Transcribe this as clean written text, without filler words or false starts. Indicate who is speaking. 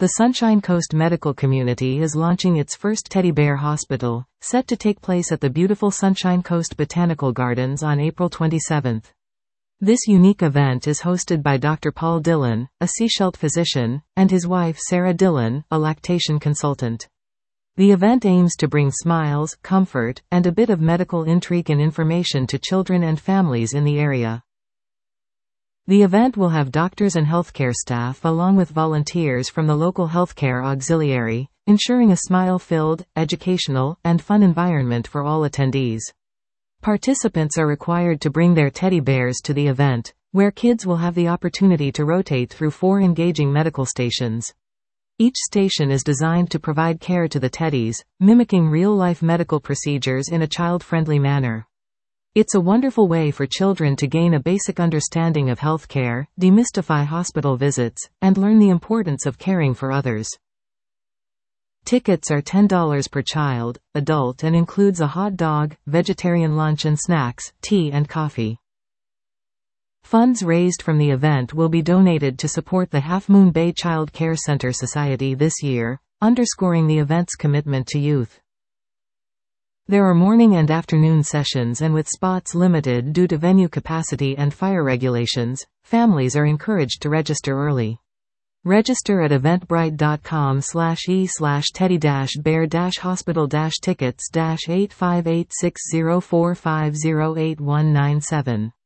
Speaker 1: The Sunshine Coast Medical Community is launching its first teddy bear hospital, set to take place at the beautiful Sunshine Coast Botanical Gardens on April 27. This unique event is hosted by Dr. Paul Dillon, a Sechelt physician, and his wife Sarah Dillon, a lactation consultant. The event aims to bring smiles, comfort, and a bit of medical intrigue and information to children and families in the area. The event will have doctors and healthcare staff along with volunteers from the local healthcare auxiliary, ensuring a smile-filled, educational, and fun environment for all attendees. Participants are required to bring their teddy bears to the event, where kids will have the opportunity to rotate through 4 engaging medical stations. Each station is designed to provide care to the teddies, mimicking real-life medical procedures in a child-friendly manner. It's a wonderful way for children to gain a basic understanding of healthcare, demystify hospital visits, and learn the importance of caring for others. Tickets are $10 per child, adult, and includes a hot dog, vegetarian lunch and snacks, tea and coffee. Funds raised from the event will be donated to support the Half Moon Bay Child Care Center Society this year, underscoring the event's commitment to youth. There are morning and afternoon sessions, and with spots limited due to venue capacity and fire regulations, families are encouraged to register early. Register at eventbrite.com/e/teddy-bear-hospital-tickets-8586045081997.